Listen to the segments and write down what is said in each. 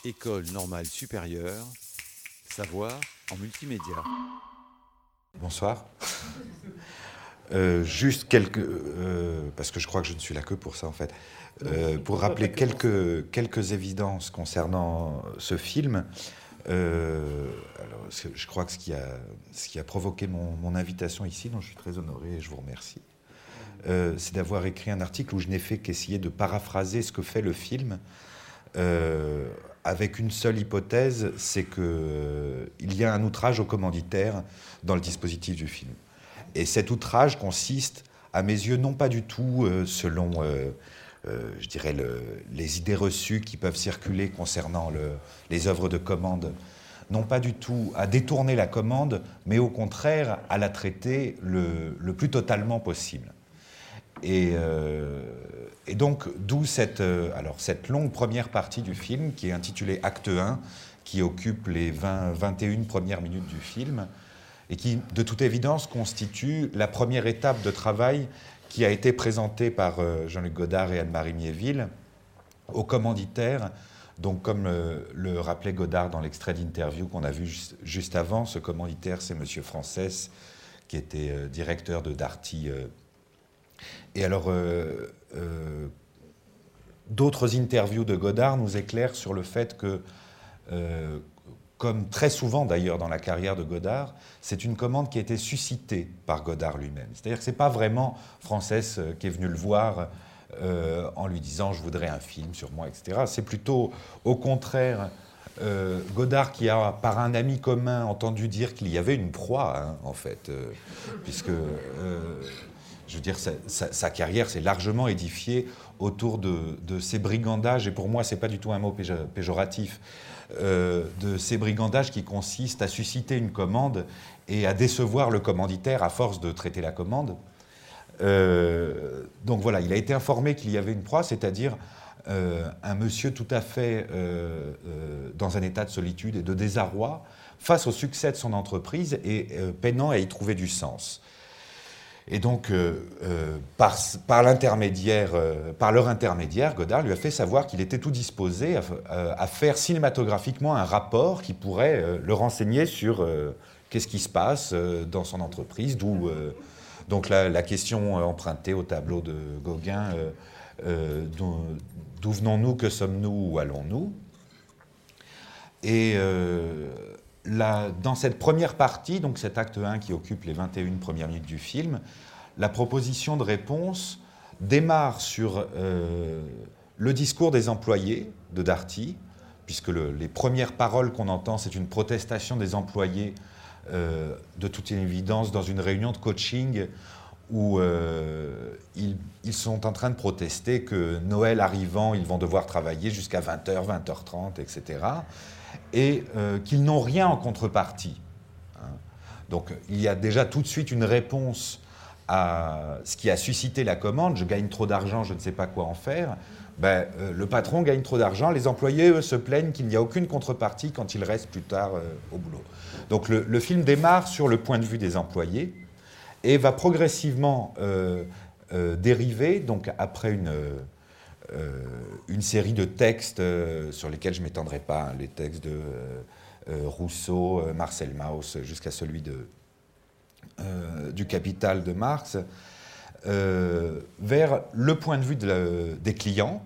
École normale supérieure, savoir en multimédia. Bonsoir. Juste quelques... parce que je crois que je ne suis là que pour ça, en fait. Pour rappeler quelques évidences concernant ce film. Alors, je crois que ce qui a provoqué mon invitation ici, dont je suis très honoré et je vous remercie, c'est d'avoir écrit un article où je n'ai fait qu'essayer de paraphraser ce que fait le film, avec une seule hypothèse, c'est qu'il y a un outrage au commanditaire dans le dispositif du film. Et cet outrage consiste, à mes yeux, non pas du tout selon, je dirais, les idées reçues qui peuvent circuler concernant les œuvres de commande, non pas du tout à détourner la commande, mais au contraire à la traiter le plus totalement possible. Et donc, d'où cette longue première partie du film, qui est intitulée Acte 1, qui occupe les 21 premières minutes du film, et qui, de toute évidence, constitue la première étape de travail qui a été présentée par Jean-Luc Godard et Anne-Marie Miéville au commanditaire. Donc, comme le rappelait Godard dans l'extrait d'interview qu'on a vu juste avant, ce commanditaire, c'est M. Frances, qui était directeur de Darty. Et alors, d'autres interviews de Godard nous éclairent sur le fait que, comme très souvent d'ailleurs dans la carrière de Godard, c'est une commande qui a été suscitée par Godard lui-même. C'est-à-dire que ce n'est pas vraiment Frances qui est venu le voir en lui disant « je voudrais un film sur moi », etc. C'est plutôt, au contraire, Godard qui a, par un ami commun, entendu dire qu'il y avait une proie, hein, en fait, puisque... je veux dire, sa carrière s'est largement édifiée autour de ces brigandages, et pour moi, ce n'est pas du tout un mot péjoratif, de ces brigandages qui consistent à susciter une commande et à décevoir le commanditaire à force de traiter la commande. Donc voilà, il a été informé qu'il y avait une proie, c'est-à-dire un monsieur tout à fait dans un état de solitude et de désarroi face au succès de son entreprise et peinant à y trouver du sens. Et donc, par leur intermédiaire, Godard lui a fait savoir qu'il était tout disposé à faire cinématographiquement un rapport qui pourrait le renseigner sur qu'est-ce qui se passe dans son entreprise, d'où donc la question empruntée au tableau de Gauguin, d'où venons-nous, que sommes-nous, où allons-nous? Et dans cette première partie, donc cet acte 1 qui occupe les 21 premières minutes du film, la proposition de réponse démarre sur le discours des employés de Darty, puisque les premières paroles qu'on entend, c'est une protestation des employés, de toute évidence, dans une réunion de coaching où ils sont en train de protester que Noël arrivant, ils vont devoir travailler jusqu'à 20h, 20h30, etc., et qu'ils n'ont rien en contrepartie. Hein. Donc il y a déjà tout de suite une réponse à ce qui a suscité la commande. Je gagne trop d'argent, je ne sais pas quoi en faire. Le patron gagne trop d'argent, les employés, eux, se plaignent qu'il n'y a aucune contrepartie quand ils restent plus tard au boulot. Donc le film démarre sur le point de vue des employés et va progressivement dériver, donc après une série de textes sur lesquels je ne m'étendrai pas, hein, les textes de Rousseau, Marcel Mauss, jusqu'à celui du Capital de Marx, vers le point de vue des clients,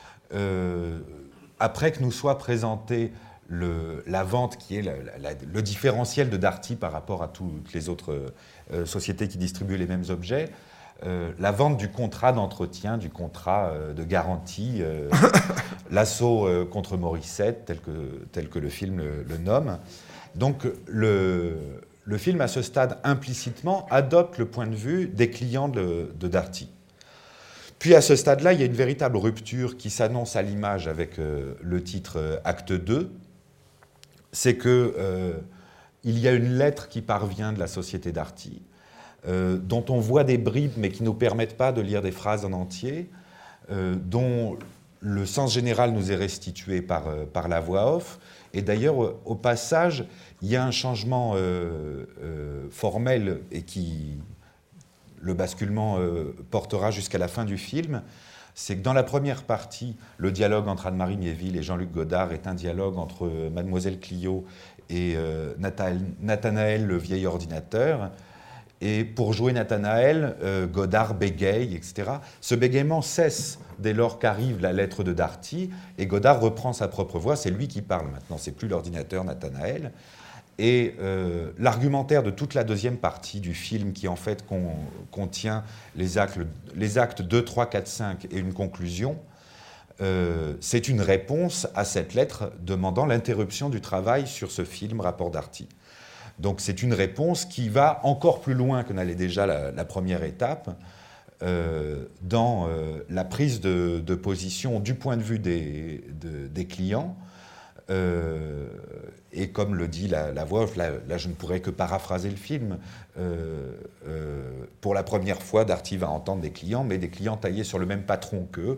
après que nous soit présenté la vente qui est le différentiel de Darty par rapport à toutes les autres sociétés qui distribuent les mêmes objets, la vente du contrat d'entretien, du contrat de garantie, l'assaut contre Morissette, tel que le film le nomme. Donc le film, à ce stade, implicitement, adopte le point de vue des clients de Darty. Puis à ce stade-là, il y a une véritable rupture qui s'annonce à l'image avec le titre Acte 2. C'est qu'il y a une lettre qui parvient de la société Darty, dont on voit des bribes, mais qui ne nous permettent pas de lire des phrases en entier, dont le sens général nous est restitué par la voix off. Et d'ailleurs, au passage, il y a un changement formel et le basculement portera jusqu'à la fin du film. c'est que dans la première partie, le dialogue entre Anne-Marie Miéville et Jean-Luc Godard est un dialogue entre Mademoiselle Clio et Nathanaël, le vieil ordinateur. Et pour jouer Nathanaël, Godard bégaye, etc. Ce bégaiement cesse dès lors qu'arrive la lettre de Darty, et Godard reprend sa propre voix, c'est lui qui parle maintenant, c'est plus l'ordinateur Nathanaël. Et l'argumentaire de toute la deuxième partie du film, qui en fait contient les actes 2, 3, 4, 5 et une conclusion, c'est une réponse à cette lettre demandant l'interruption du travail sur ce film, Rapport Darty. Donc c'est une réponse qui va encore plus loin que n'allait déjà la première étape dans la prise de position du point de vue des clients. Et comme le dit la voix off, là je ne pourrais que paraphraser le film, pour la première fois, Darty va entendre des clients, mais des clients taillés sur le même patron qu'eux,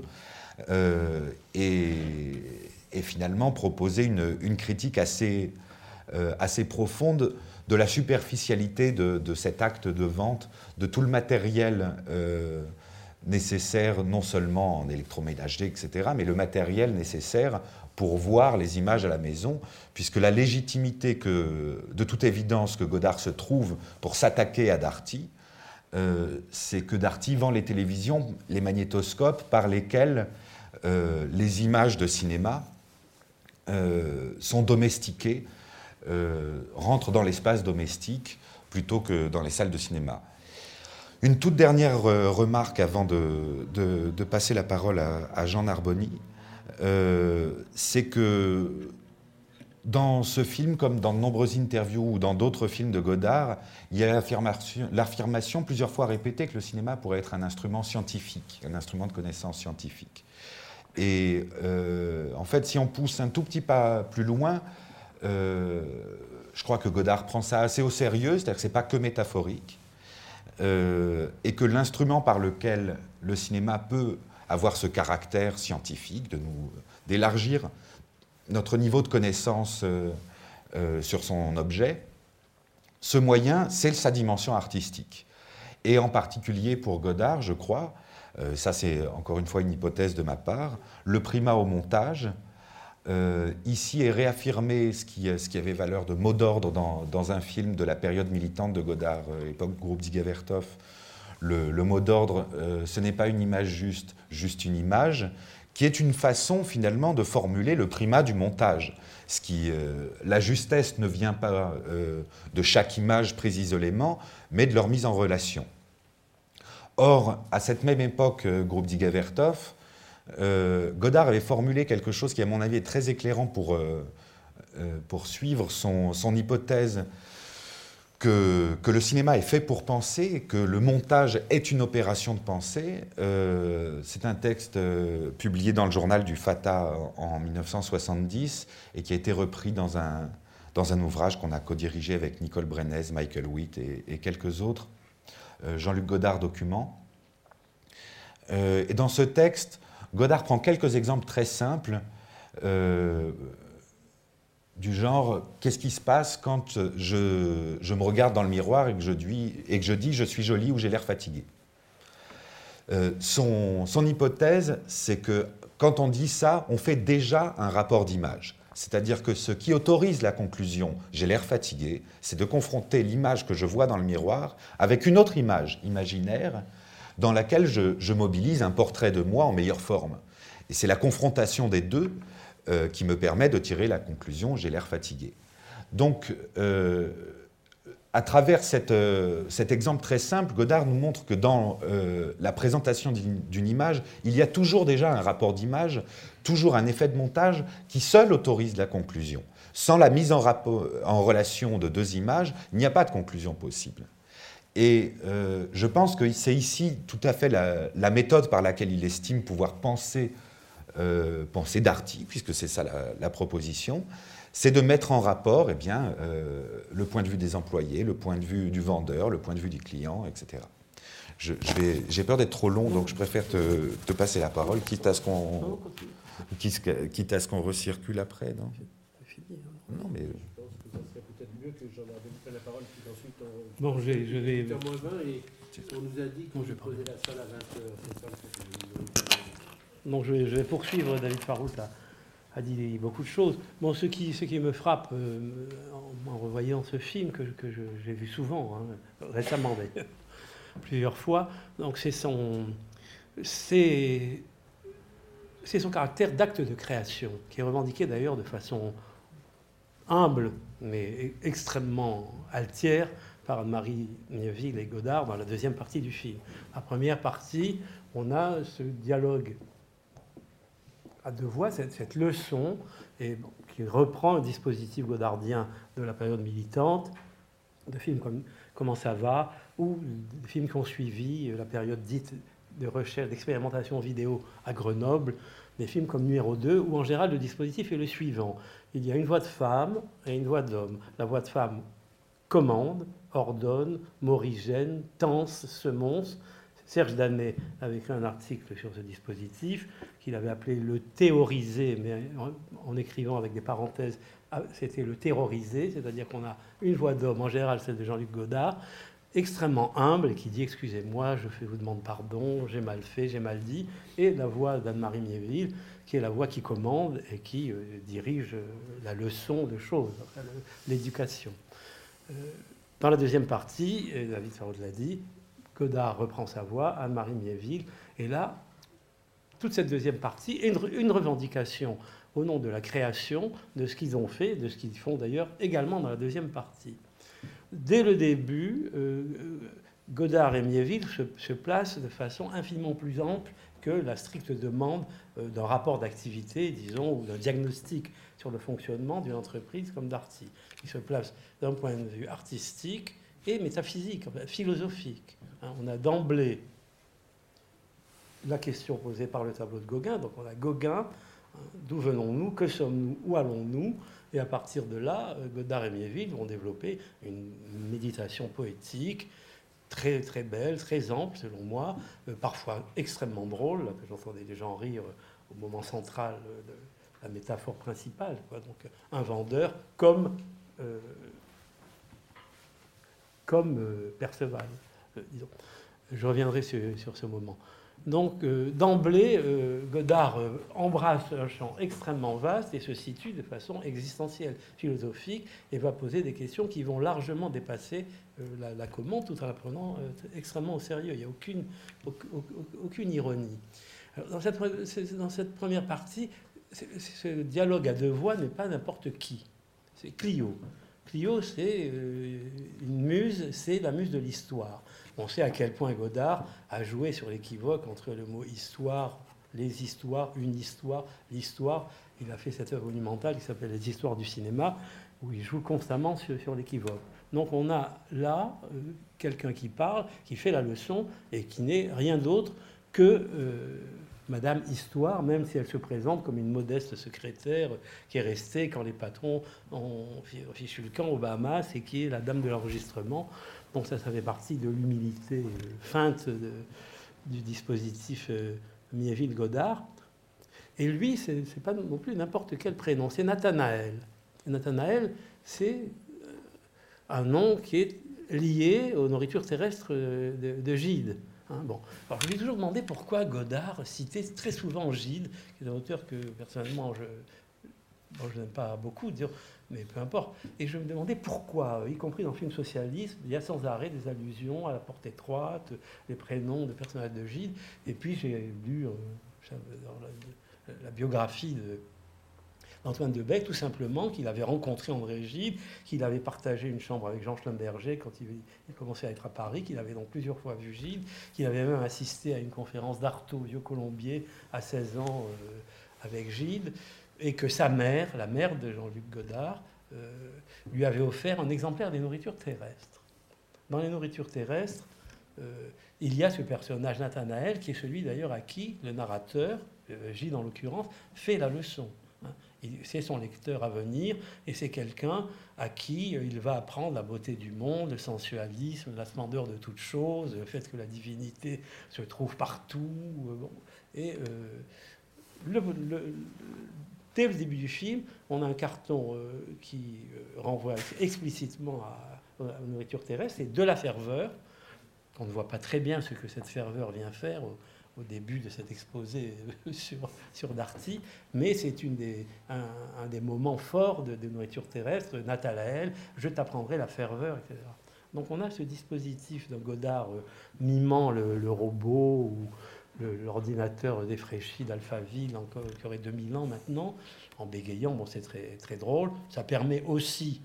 et finalement proposer une critique assez profonde de la superficialité de cet acte de vente, de tout le matériel nécessaire, non seulement en électroménager, etc., mais le matériel nécessaire pour voir les images à la maison, puisque la légitimité de toute évidence que Godard se trouve pour s'attaquer à Darty, c'est que Darty vend les télévisions, les magnétoscopes par lesquels les images de cinéma sont domestiquées, rentrent dans l'espace domestique plutôt que dans les salles de cinéma. Une toute dernière remarque avant de passer la parole à Jean Narboni, c'est que dans ce film, comme dans de nombreuses interviews ou dans d'autres films de Godard, il y a l'affirmation plusieurs fois répétée que le cinéma pourrait être un instrument scientifique, un instrument de connaissance scientifique. Et en fait, si on pousse un tout petit pas plus loin, je crois que Godard prend ça assez au sérieux, c'est-à-dire que ce n'est pas que métaphorique, et que l'instrument par lequel le cinéma peut avoir ce caractère scientifique, d'élargir notre niveau de connaissance sur son objet, ce moyen, c'est sa dimension artistique. Et en particulier pour Godard, je crois, ça c'est encore une fois une hypothèse de ma part, le primat au montage, ici est réaffirmé ce qui avait valeur de mot d'ordre dans un film de la période militante de Godard, époque groupe Diga-Vertov. Le mot d'ordre, ce n'est pas une image juste une image, qui est une façon finalement de formuler le primat du montage. La justesse ne vient pas de chaque image prise isolément, mais de leur mise en relation. Or, à cette même époque, groupe Diga-Vertov, Godard avait formulé quelque chose qui, à mon avis, est très éclairant pour suivre son hypothèse que le cinéma est fait pour penser, et que le montage est une opération de pensée. C'est un texte publié dans le journal du Fatah en 1970 et qui a été repris dans un ouvrage qu'on a co-dirigé avec Nicole Brenez, Michael Witt et quelques autres, Jean-Luc Godard Document. Et dans ce texte, Godard prend quelques exemples très simples du genre « Qu'est-ce qui se passe quand je me regarde dans le miroir et que je dis « je suis jolie » ou « j'ai l'air fatigué ». Son hypothèse, c'est que quand on dit ça, on fait déjà un rapport d'image. C'est-à-dire que ce qui autorise la conclusion « j'ai l'air fatigué », c'est de confronter l'image que je vois dans le miroir avec une autre image imaginaire dans laquelle je mobilise un portrait de moi en meilleure forme. Et c'est la confrontation des deux qui me permet de tirer la conclusion « j'ai l'air fatigué ». Donc, à travers cet exemple très simple, Godard nous montre que dans la présentation d'une image, il y a toujours déjà un rapport d'image, toujours un effet de montage qui seul autorise la conclusion. Sans la mise en relation de deux images, il n'y a pas de conclusion possible. Et je pense que c'est ici tout à fait la méthode par laquelle il estime pouvoir penser Darty, puisque c'est ça la proposition, c'est de mettre en rapport le point de vue des employés, le point de vue du vendeur, le point de vue du client, etc. J'ai peur d'être trop long, donc je préfère te passer la parole, quitte à ce qu'on recircule après. Non, non mais... Ça serait peut-être mieux que j'en avais pris la parole, puis ensuite on... Bon, je vais... 8h moins 20, et on nous a dit qu'on se posait la salle à 20h. C'est ça le problème. Donc je vais poursuivre. David Farhout a dit beaucoup de choses. Bon, ce qui me frappe en revoyant ce film, que j'ai vu souvent, hein, récemment d'ailleurs, plusieurs fois, donc c'est son caractère d'acte de création, qui est revendiqué d'ailleurs de façon humble, mais extrêmement altière, par Anne-Marie Miéville et Godard dans la deuxième partie du film. La première partie, on a ce dialogue à deux voix, cette leçon, qui reprend un dispositif godardien de la période militante, de films comme Comment ça va, ou des films qui ont suivi la période dite de recherche, d'expérimentation vidéo à Grenoble, des films comme Numéro 2, où en général le dispositif est le suivant. Il y a une voix de femme et une voix d'homme. La voix de femme commande, ordonne, morigène, tense, semonce. Serge Danet avait écrit un article sur ce dispositif qu'il avait appelé le théorisé, mais en écrivant avec des parenthèses, c'était le terrorisé, c'est-à-dire qu'on a une voix d'homme, en général celle de Jean-Luc Godard, extrêmement humble et qui dit « Excusez-moi, je vous demande pardon, j'ai mal fait, j'ai mal dit », et la voix d'Anne-Marie Miéville, qui est la voix qui commande et qui dirige la leçon de choses, l'éducation. Dans la deuxième partie, et David Farhout l'a dit, Godard reprend sa voix, Anne-Marie Miéville, et là, toute cette deuxième partie est une revendication au nom de la création de ce qu'ils ont fait, de ce qu'ils font d'ailleurs également dans la deuxième partie. Dès le début, Godard et Miéville se placent de façon infiniment plus ample que la stricte demande d'un rapport d'activité, disons, ou d'un diagnostic sur le fonctionnement d'une entreprise comme Darty. Ils se placent d'un point de vue artistique et métaphysique, philosophique. On a d'emblée la question posée par le tableau de Gauguin. Donc on a Gauguin, d'où venons-nous, que sommes-nous, où allons-nous? Et à partir de là, Godard et Miéville vont développer une méditation poétique très, très belle, très ample selon moi, parfois extrêmement drôle. J'entendais des gens rire au moment central de la métaphore principale, quoi. Donc un vendeur comme Perceval, disons. Je reviendrai sur ce moment. Donc, d'emblée, Godard embrasse un champ extrêmement vaste et se situe de façon existentielle, philosophique, et va poser des questions qui vont largement dépasser la commande, tout en la prenant extrêmement au sérieux. Il n'y a aucune ironie. Alors, dans cette première partie, ce dialogue à deux voix n'est pas n'importe qui. C'est Clio. Clio, c'est une muse, c'est la muse de l'histoire. On sait à quel point Godard a joué sur l'équivoque entre le mot histoire, les histoires, une histoire, l'histoire. Il a fait cette œuvre monumentale qui s'appelle Les histoires du cinéma, où il joue constamment sur l'équivoque. Donc on a là quelqu'un qui parle, qui fait la leçon, et qui n'est rien d'autre que Madame Histoire, même si elle se présente comme une modeste secrétaire qui est restée quand les patrons ont fichu le camp aux Bahamas et qui est la dame de l'enregistrement. Donc ça fait partie de l'humilité feinte du dispositif Miéville-Godard. Et lui, c'est pas non plus n'importe quel prénom, c'est Nathanaël. Et Nathanaël, c'est un nom qui est lié aux nourritures terrestres de Gide. Bon. Alors, je lui ai toujours demandé pourquoi Godard citait très souvent Gide, qui est un auteur que personnellement je n'aime pas beaucoup, mais peu importe. Et je me demandais pourquoi, y compris dans le film socialiste, il y a sans arrêt des allusions à la porte étroite, les prénoms de personnages de Gide. Et puis j'ai lu dans la biographie d'Antoine de Bec, tout simplement, qu'il avait rencontré André Gide, qu'il avait partagé une chambre avec Jean Schlumberger quand il commençait à être à Paris, qu'il avait donc plusieurs fois vu Gide, qu'il avait même assisté à une conférence d'Artaud au Vieux-Colombier à 16 ans avec Gide, et que sa mère, la mère de Jean-Luc Godard, lui avait offert un exemplaire des nourritures terrestres. Dans les nourritures terrestres, il y a ce personnage Nathanaël, qui est celui d'ailleurs à qui le narrateur, Gide en l'occurrence, fait la leçon. C'est son lecteur à venir, et c'est quelqu'un à qui il va apprendre la beauté du monde, le sensualisme, la splendeur de toute chose, le fait que la divinité se trouve partout. Et dès le début du film, on a un carton qui renvoie explicitement à la nourriture terrestre, et de la ferveur. On ne voit pas très bien ce que cette ferveur vient faire au début de cet exposé sur Darty, mais c'est un des moments forts de nourriture terrestre, Nathanaël, je t'apprendrai la ferveur, etc. Donc on a ce dispositif de Godard mimant le robot ou l'ordinateur défraîchi d'Alphaville, qui aurait 2000 ans maintenant, en bégayant. Bon, c'est très, très drôle. Ça permet aussi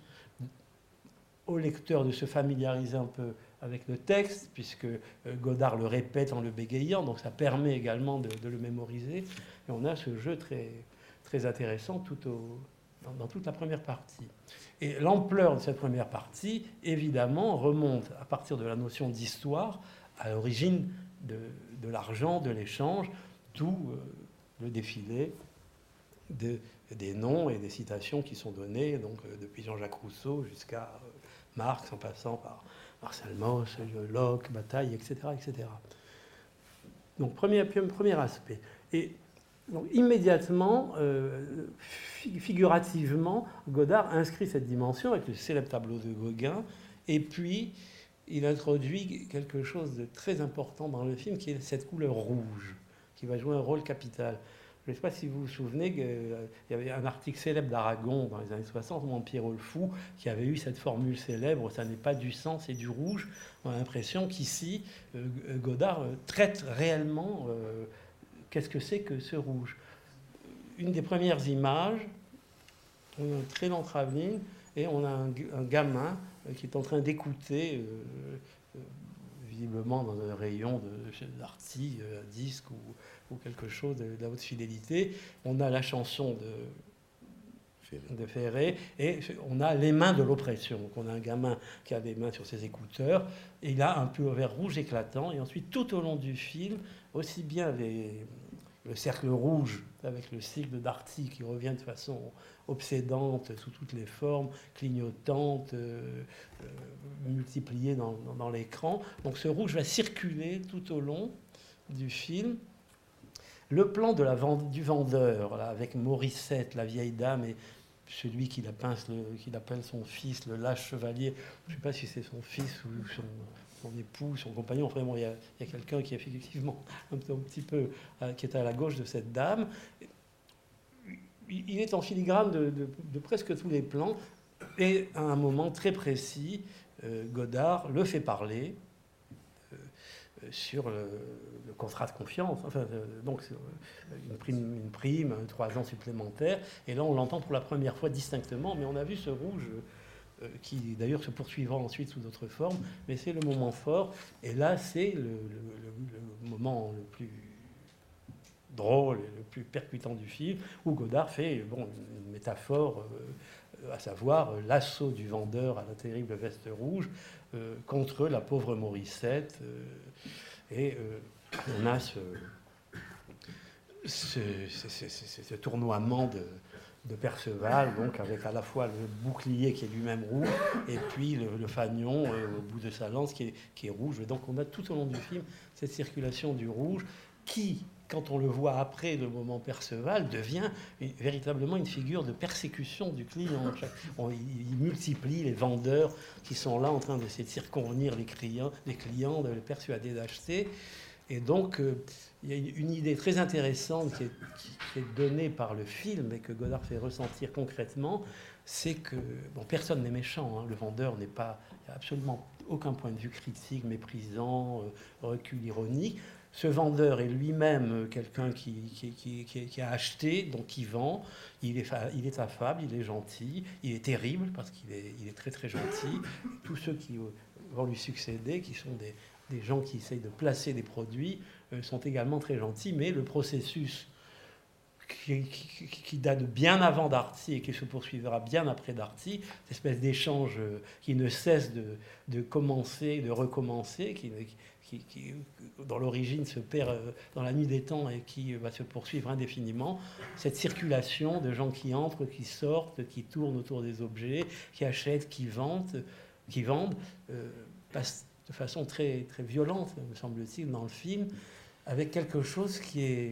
au lecteur de se familiariser un peu avec le texte, puisque Godard le répète en le bégayant, donc ça permet également de le mémoriser. Et on a ce jeu très, très intéressant dans toute la première partie. Et l'ampleur de cette première partie, évidemment, remonte à partir de la notion d'histoire, à l'origine de l'argent, de l'échange, tout le défilé des noms et des citations qui sont donnés, donc depuis Jean-Jacques Rousseau jusqu'à Marx, en passant par Marcel Mauss, Locke, Bataille, etc., etc. Donc, premier aspect. Et donc, immédiatement, figurativement, Godard inscrit cette dimension avec le célèbre tableau de Gauguin, et puis il introduit quelque chose de très important dans le film, qui est cette couleur rouge, qui va jouer un rôle capital. Je ne sais pas si vous vous souvenez qu'il y avait un article célèbre d'Aragon dans les années 60, où Pierrot le Fou, qui avait eu cette formule célèbre, ça n'est pas du sang, c'est du rouge. On a l'impression qu'ici, Godard traite réellement qu'est-ce que c'est que ce rouge. Une des premières images, on a un très long travelling, et on a un gamin qui est en train d'écouter, visiblement dans un rayon d'Arty, disque ou quelque chose de la haute fidélité. On a la chanson de Ferré, et on a les mains de l'oppression. Donc on a un gamin qui a les mains sur ses écouteurs, et il a un pullover rouge éclatant, et ensuite tout au long du film, aussi bien le cercle rouge avec le cycle d'Arty qui revient de façon obsédante sous toutes les formes, clignotante, multipliée dans l'écran. Donc ce rouge va circuler tout au long du film. Le plan du vendeur, là, avec Morissette, la vieille dame, et celui qu'il appelle son fils, le lâche chevalier, je ne sais pas si c'est son fils ou son époux, son compagnon, enfin bon, il y a quelqu'un qui est effectivement un petit peu, qui est à la gauche de cette dame. Il est en filigrane de presque tous les plans, et à un moment très précis, Godard le fait parler sur le contrat de confiance, enfin, donc une prime, 3 ans supplémentaires, et là on l'entend pour la première fois distinctement, mais on a vu ce rouge qui d'ailleurs se poursuivra ensuite sous d'autres formes, mais c'est le moment fort, et là c'est le moment le plus drôle et le plus percutant du film, où Godard fait une métaphore, à savoir l'assaut du vendeur à la terrible veste rouge contre la pauvre Morissette, et on a ce tournoiement de Perceval, donc avec à la fois le bouclier qui est lui-même rouge, et puis le fanion au bout de sa lance qui est rouge. Donc on a tout au long du film cette circulation du rouge qui, quand on le voit après le moment Perceval, devient véritablement une figure de persécution du client. Il multiplie les vendeurs qui sont là en train d'essayer de circonvenir les clients, de les persuader d'acheter. Et donc, il y a une idée très intéressante qui est donnée par le film et que Godard fait ressentir concrètement, c'est que personne n'est méchant, hein. Le vendeur n'est pas, il n'y a absolument aucun point de vue critique, méprisant, recul ironique. Ce vendeur est lui-même quelqu'un qui a acheté, donc qui vend. Il est affable, il est gentil, il est terrible parce qu'il est très très gentil. Tous ceux qui vont lui succéder, qui sont des gens qui essayent de placer des produits, sont également très gentils, mais le processus qui date bien avant Darty et qui se poursuivra bien après Darty, cette espèce d'échange qui ne cesse de commencer, de recommencer, qui dans l'origine se perd dans la nuit des temps et qui va se poursuivre indéfiniment. Cette circulation de gens qui entrent, qui sortent, qui tournent autour des objets, qui achètent, qui vendent, passe de façon très, très violente, me semble-t-il, dans le film, avec quelque chose qui est...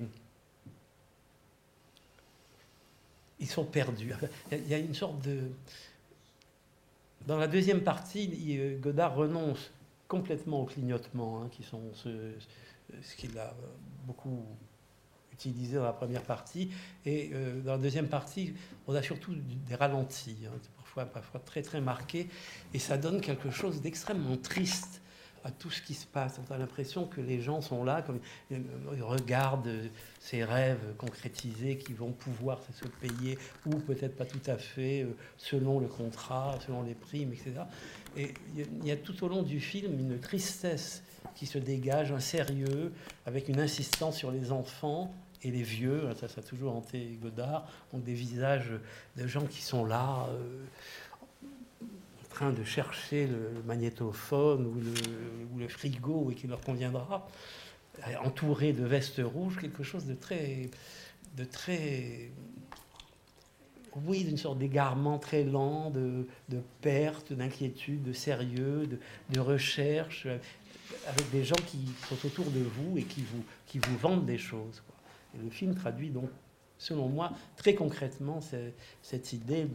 Ils sont perdus. Il y a une sorte de... Dans la deuxième partie, Godard renonce complètement au clignotement, hein, qui sont ce qu'il a beaucoup utilisé dans la première partie. Et dans la deuxième partie, on a surtout des ralentis, hein, parfois très très marqués, et ça donne quelque chose d'extrêmement triste à tout ce qui se passe. On a l'impression que les gens sont là, comme ils regardent ces rêves concrétisés qui vont pouvoir se payer, ou peut-être pas tout à fait, selon le contrat, selon les primes, etc. Et il y a tout au long du film une tristesse qui se dégage, un sérieux, avec une insistance sur les enfants et les vieux. Ça a toujours hanté Godard. Donc des visages de gens qui sont là, en train de chercher le magnétophone ou le frigo et qui leur conviendra, entourés de vestes rouges, quelque chose de très oui, d'une sorte d'égarement très lent, de perte, d'inquiétude, de sérieux, de recherche, avec des gens qui sont autour de vous et qui vous vendent des choses, quoi. Et le film traduit donc, selon moi, très concrètement cette idée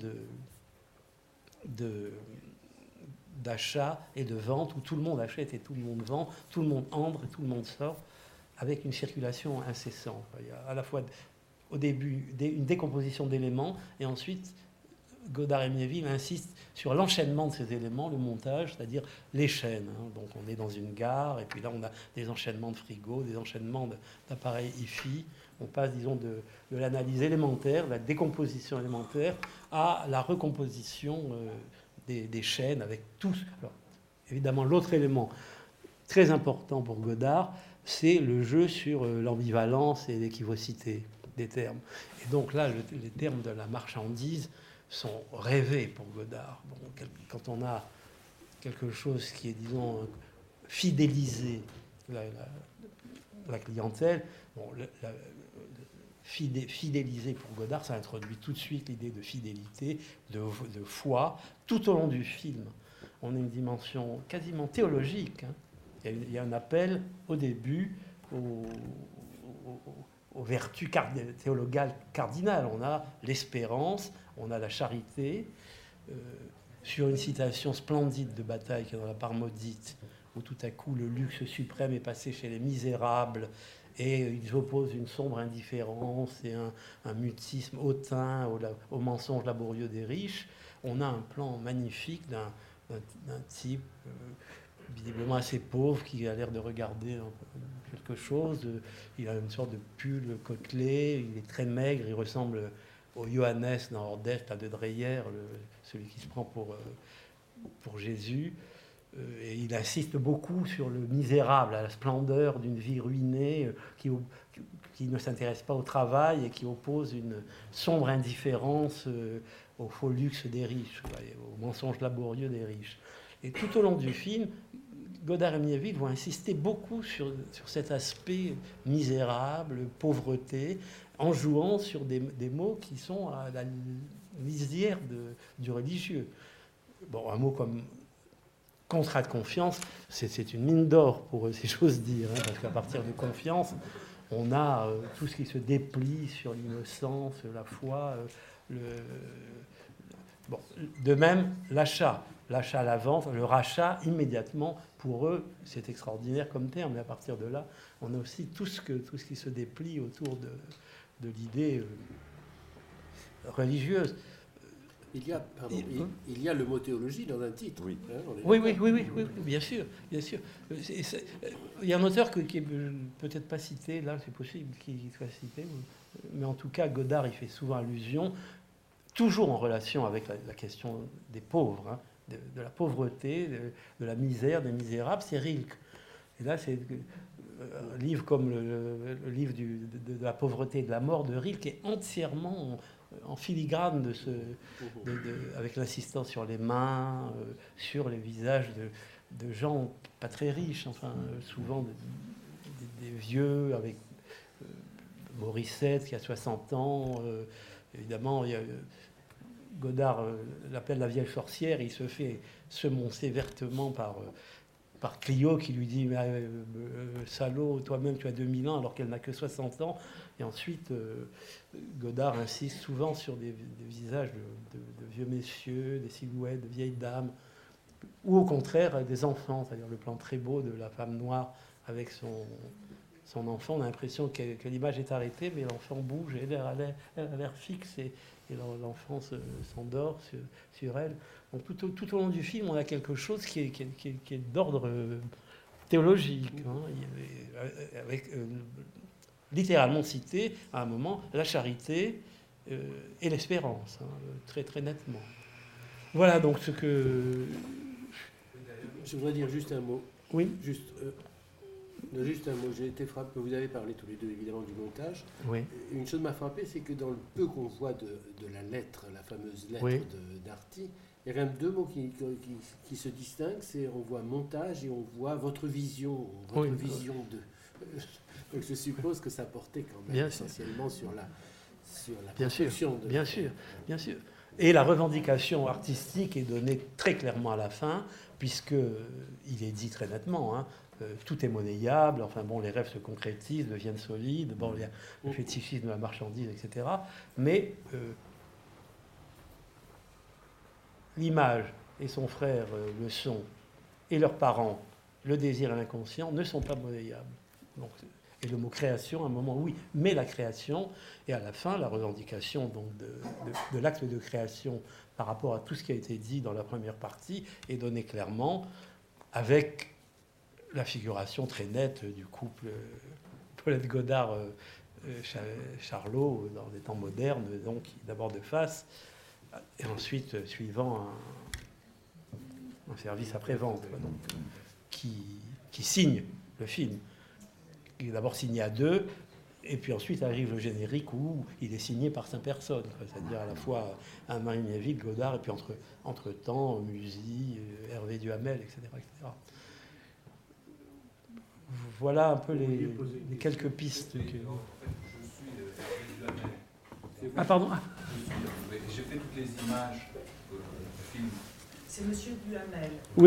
d'achat et de vente, où tout le monde achète et tout le monde vend, tout le monde entre et tout le monde sort, avec une circulation incessante. Il y a à la fois au début une décomposition d'éléments, et ensuite Godard et Méneville insistent sur l'enchaînement de ces éléments, le montage, c'est-à-dire les chaînes. Donc on est dans une gare, et puis là on a des enchaînements de frigo, des enchaînements d'appareils hi-fi. On passe, disons, de l'analyse élémentaire, la décomposition élémentaire, à la recomposition des chaînes avec tous. Alors, évidemment, l'autre élément très important pour Godard, c'est le jeu sur l'ambivalence et l'équivocité des termes. Et donc là, les termes de la marchandise sont rêvés pour Godard. Bon, quand on a quelque chose qui est, disons, fidélisé la clientèle, bon, fidéliser pour Godard, ça introduit tout de suite l'idée de fidélité, de foi. Tout au long du film, on a une dimension quasiment théologique, hein. Il y a un appel au début aux vertus théologales cardinales. On a l'espérance, on a la charité. Sur une citation splendide de Bataille qui est dans La part maudite, où tout à coup le luxe suprême est passé chez les misérables, et ils opposent une sombre indifférence et un mutisme hautain au mensonge laborieux des riches. On a un plan magnifique d'un type visiblement assez pauvre qui a l'air de regarder quelque chose. Il a une sorte de pull côtelé, il est très maigre, il ressemble au Johannes dans Ordeste, là, de Dreyer, celui qui se prend pour Jésus. Et il insiste beaucoup sur le misérable, à la splendeur d'une vie ruinée, qui ne s'intéresse pas au travail et qui oppose une sombre indifférence au faux luxe des riches, au mensonge laborieux des riches. Et tout au long du film, Godard et Méneville vont insister beaucoup sur cet aspect misérable, pauvreté, en jouant sur des mots qui sont à la lisière du religieux. Bon, un mot comme contrat de confiance, c'est une mine d'or pour eux, si j'ose dire, hein, parce qu'à partir de confiance, on a tout ce qui se déplie sur l'innocence, la foi. Bon, de même, l'achat à la vente, le rachat immédiatement, pour eux, c'est extraordinaire comme terme, mais à partir de là, on a aussi tout ce qui se déplie autour de l'idée religieuse. Il y a le mot théologie dans un titre. Oui. Hein, Oui, bien sûr. Il y a un auteur qui est peut-être pas cité, là, c'est possible qu'il soit cité, mais en tout cas, Godard, il fait souvent allusion, toujours en relation avec la question des pauvres, hein, de la pauvreté, de la misère, des misérables, c'est Rilke. Et là, c'est un livre comme le livre de la pauvreté et de la mort de Rilke est entièrement en filigrane avec l'insistance sur les mains, sur les visages de gens pas très riches, enfin souvent des vieux, avec Morissette qui a 60 ans, évidemment, il y a, Godard l'appelle la vieille sorcière, il se fait semoncer vertement par Clio qui lui dit salaud, toi-même tu as 2000 ans alors qu'elle n'a que 60 ans. Et ensuite, Godard insiste souvent sur des visages de vieux messieurs, des silhouettes de vieilles dames, ou au contraire des enfants, c'est-à-dire le plan très beau de la femme noire avec son enfant. On a l'impression que l'image est arrêtée, mais l'enfant bouge et elle a l'air fixe et l'enfant s'endort sur elle. Donc tout au long du film, on a quelque chose qui est d'ordre théologique, hein, avec littéralement cité à un moment la charité et l'espérance, hein, très très nettement. Voilà donc ce que... Je voudrais dire juste un mot. Oui. Juste un mot. J'ai été frappé. Vous avez parlé tous les deux évidemment du montage. Oui. Une chose m'a frappé, c'est que dans le peu qu'on voit de la lettre, la fameuse lettre Oui. d'Arty, il y a quand même deux mots qui se distinguent. C'est on voit montage et on voit votre vision de. Donc je suppose que ça portait quand même Bien essentiellement sur la bien sûr, production de bien sûr, bien sûr. Et la revendication artistique est donnée très clairement à la fin, puisqu'il est dit très nettement, hein, tout est monnayable, enfin bon, les rêves se concrétisent, deviennent solides, bon, il y a le fétichisme de la marchandise, etc. Mais l'image et son frère le sont, et leurs parents, le désir et l'inconscient, ne sont pas monnayables. Donc, et le mot création, à un moment, oui, mais la création, et à la fin, la revendication donc, de l'acte de création par rapport à tout ce qui a été dit dans la première partie est donnée clairement avec la figuration très nette du couple Paulette Godard-Charlot dans des temps modernes, donc d'abord de face, et ensuite suivant un service après-vente, qui signe le film. Il est d'abord signé à deux, et puis ensuite arrive le générique où il est signé par 5 personnes, c'est-à-dire à la fois Marie Miéville, Godard, et puis entre-temps, Musy, Hervé Duhamel, etc., etc. Voilà un peu les quelques pistes. Je suis Hervé Duhamel. Ah, pardon. J'ai fait toutes les images du film. C'est Monsieur Duhamel. Oui.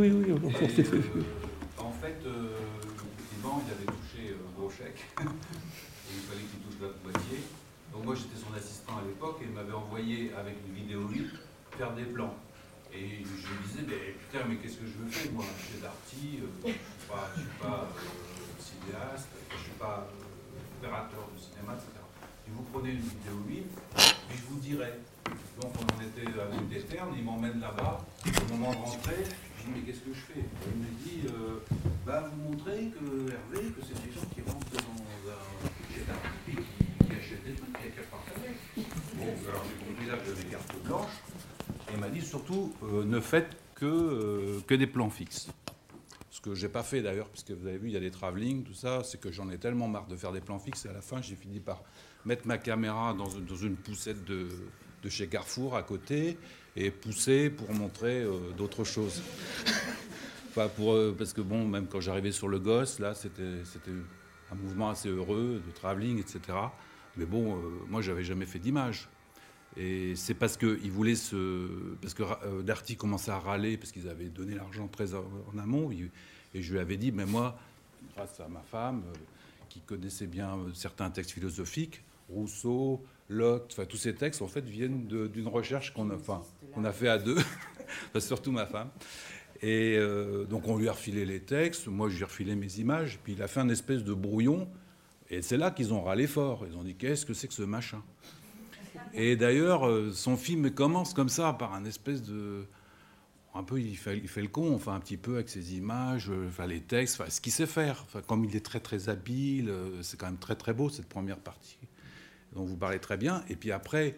En fait, effectivement, il avait touché un gros chèque. Et il fallait qu'il touche l'autre moitié. Donc moi, j'étais son assistant à l'époque et il m'avait envoyé avec une vidéo faire des plans. Et je me disais, mais qu'est-ce que je veux faire, moi? Je suis d'Arty, je ne suis pas cinéaste, je ne suis pas opérateur de cinéma, etc. Et vous prenez une vidéo et je vous dirai. Donc on en était à une des ternes, il m'emmène là-bas. Au moment de rentrer, je dis, mais qu'est-ce que je fais? Il me dit, vous montrez que Hervé, que c'est des gens qui rentrent dans un chez d'Arty, qui achètent des trucs, qui appartenaient. Bon, alors j'ai compris là que j'avais carte blanche. Et il m'a dit surtout, ne faites que des plans fixes. Ce que j'ai pas fait d'ailleurs, puisque vous avez vu, il y a des travelling, tout ça, c'est que j'en ai tellement marre de faire des plans fixes, et à la fin, j'ai fini par mettre ma caméra dans une poussette de chez Carrefour à côté, et pousser pour montrer d'autres choses. Enfin, parce que bon, même quand j'arrivais sur le Gosse, là, c'était un mouvement assez heureux, de travelling, etc. Mais bon, moi, j'avais jamais fait d'image. Et c'est parce qu'ils voulaient parce que Darty commençait à râler, parce qu'ils avaient donné l'argent très en amont. Et je lui avais dit, mais moi, grâce à ma femme, qui connaissait bien certains textes philosophiques, Rousseau, Locke, enfin tous ces textes, en fait, viennent d'une recherche qu'on a fait à deux, enfin, surtout ma femme. Et donc on lui a refilé les textes, moi je lui ai refilé mes images, puis il a fait un espèce de brouillon. Et c'est là qu'ils ont râlé fort. Ils ont dit, qu'est-ce que c'est que ce machin ? Et d'ailleurs, son film commence comme ça, par un espèce de... Un peu, il fait le con, enfin, un petit peu avec ses images, enfin, les textes, enfin, ce qu'il sait faire. Enfin, comme il est très, très habile, c'est quand même très, très beau, cette première partie dont vous parlez très bien. Et puis après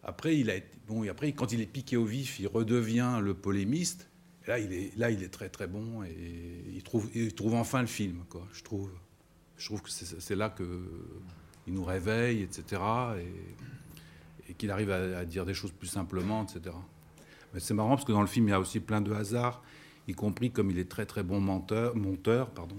quand il est piqué au vif, il redevient le polémiste. Et là, il est très, très bon. Et il trouve enfin le film, quoi. Je trouve que c'est là qu'il nous réveille, etc., et qu'il arrive à dire des choses plus simplement, etc. Mais c'est marrant parce que dans le film, il y a aussi plein de hasards, y compris comme il est très très bon monteur, pardon.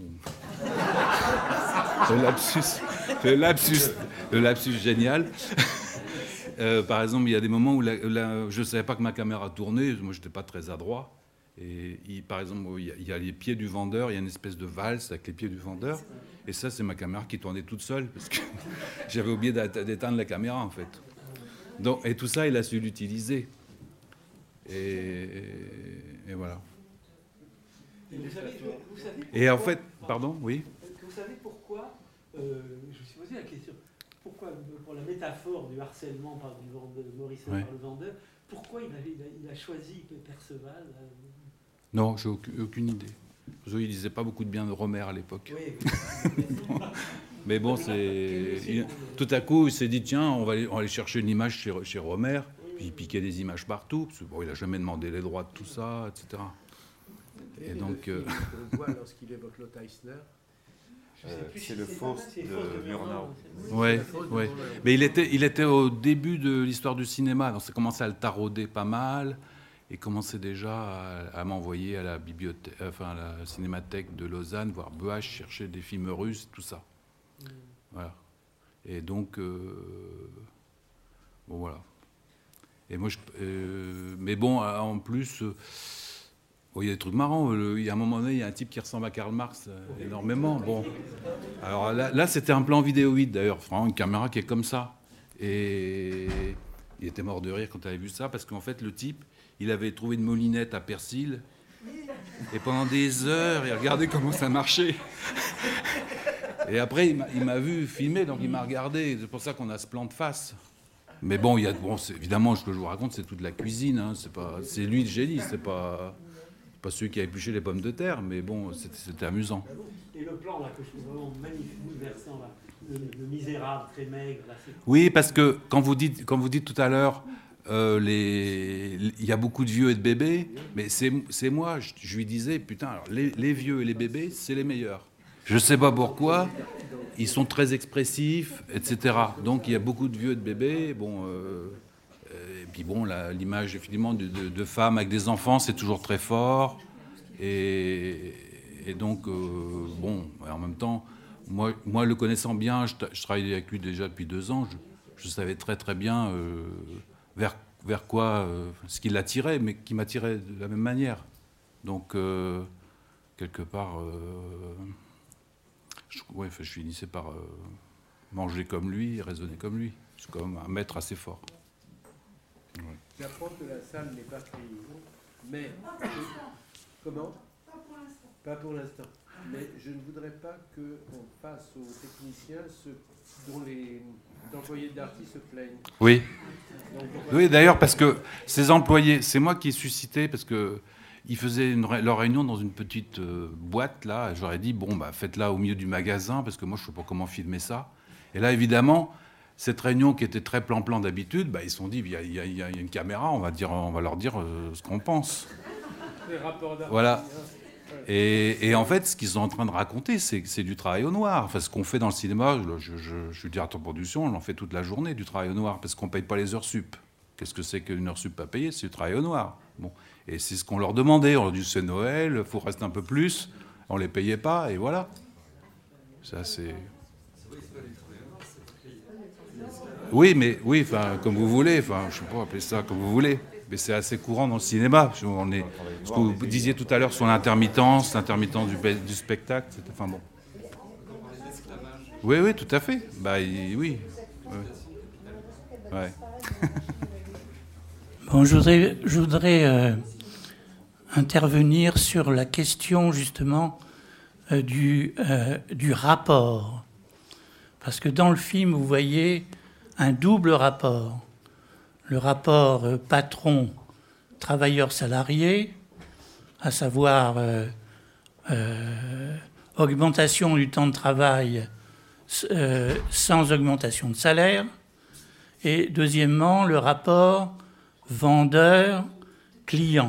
Le lapsus génial. Par exemple, il y a des moments où je ne savais pas que ma caméra tournait, moi je n'étais pas très adroit. Et par exemple, il y a les pieds du vendeur, il y a une espèce de valse avec les pieds du vendeur. Et ça, c'est ma caméra qui tournait toute seule, parce que j'avais oublié d'éteindre la caméra, en fait. Donc, et tout ça, il a su l'utiliser. Et voilà. Vous savez, Et en fait, pardon, oui. vous savez pourquoi je me suis posé la question, pourquoi, pour la métaphore du harcèlement par Morisset par le vendeur, pourquoi il a choisi Perceval Non, j'ai aucune idée. Il ne disait pas beaucoup de bien de Romer à l'époque. Oui. Mais bon, tout à coup, il s'est dit, tiens, on va aller chercher une image chez Romer, puis il piquait des images partout. Parce que, bon, il n'a jamais demandé les droits de tout ça, etc. Et donc, on voit lorsqu'il évoque Lothar Eisner. C'est le Faust de Murnau. Oui. Mais il était au début de l'histoire du cinéma, donc ça commençait à le tarauder pas mal. Et commençait déjà à m'envoyer à la bibliothèque, enfin à la cinémathèque de Lausanne, voir Buach, chercher des films russes, tout ça. Voilà. Et donc, bon voilà. Et moi, mais bon, en plus, il y a des trucs marrants. Il y a un moment donné, il y a un type qui ressemble à Karl Marx énormément. Bon, alors là, c'était un plan vidéoïde d'ailleurs, vraiment une caméra qui est comme ça. Et il était mort de rire quand il avait vu ça, parce qu'en fait, le type, il avait trouvé une moulinette à persil, et pendant des heures, il regardait comment ça marchait. Et après, il m'a vu filmer, donc il m'a regardé. C'est pour ça qu'on a ce plan de face. Mais bon, évidemment, ce que je vous raconte, c'est toute la cuisine. Hein. C'est lui le génie, c'est pas celui qui a épluché les pommes de terre, mais bon, c'était amusant. Et le plan là, que je trouve vraiment magnifique, bouleversant, là, le misérable, très maigre. Là, oui, parce que quand vous dites tout à l'heure, il y a beaucoup de vieux et de bébés, mais c'est moi, je lui disais, putain, alors, les vieux et les bébés, c'est les meilleurs. Je ne sais pas pourquoi, ils sont très expressifs, etc. Donc il y a beaucoup de vieux et de bébés, bon, et puis bon, l'image effectivement de femmes avec des enfants, c'est toujours très fort, et donc, bon, en même temps, moi le connaissant bien, je travaillais avec lui déjà depuis 2 ans, je savais très très bien vers quoi, ce qui l'attirait, mais qui m'attirait de la même manière. Donc, quelque part, je finissais par manger comme lui, raisonner comme lui. C'est comme un maître assez fort. Ouais. J'apprends que la salle n'est pas prise, mais... Comment ? Pas pour l'instant. Mais je ne voudrais pas qu'on fasse aux techniciens ce dont les employés de Darty se plaignent. Oui. Oui, d'ailleurs, parce que ces employés, c'est moi qui ai suscité, parce qu'ils faisaient leur réunion dans une petite boîte, là. J'aurais dit, bon, faites-la au milieu du magasin, parce que moi, je ne sais pas comment filmer ça. Et là, évidemment, cette réunion qui était très plan-plan d'habitude, ils se sont dit, il y a une caméra, on va leur dire ce qu'on pense. Les rapports d'Arty. Voilà. Et en fait, ce qu'ils sont en train de raconter, c'est du travail au noir. Enfin, ce qu'on fait dans le cinéma, je suis directeur de production, on en fait toute la journée du travail au noir, parce qu'on ne paye pas les heures sup. Qu'est-ce que c'est qu'une heure sup pas payée ? C'est du travail au noir. Bon. Et c'est ce qu'on leur demandait. On leur dit, c'est Noël, il faut rester un peu plus. On ne les payait pas, et voilà. Ça, c'est... Oui, enfin, comme vous voulez. Enfin, je ne sais pas appeler ça comme vous voulez. Mais c'est assez courant dans le cinéma. Ce que vous disiez tout à l'heure sur l'intermittence du spectacle. Enfin bon. Oui, tout à fait. Oui. Ouais. Bon, je voudrais intervenir sur la question justement du rapport. Parce que dans le film, vous voyez un double rapport. Le rapport patron-travailleur-salarié, à savoir augmentation du temps de travail sans augmentation de salaire. Et deuxièmement, le rapport vendeur-client.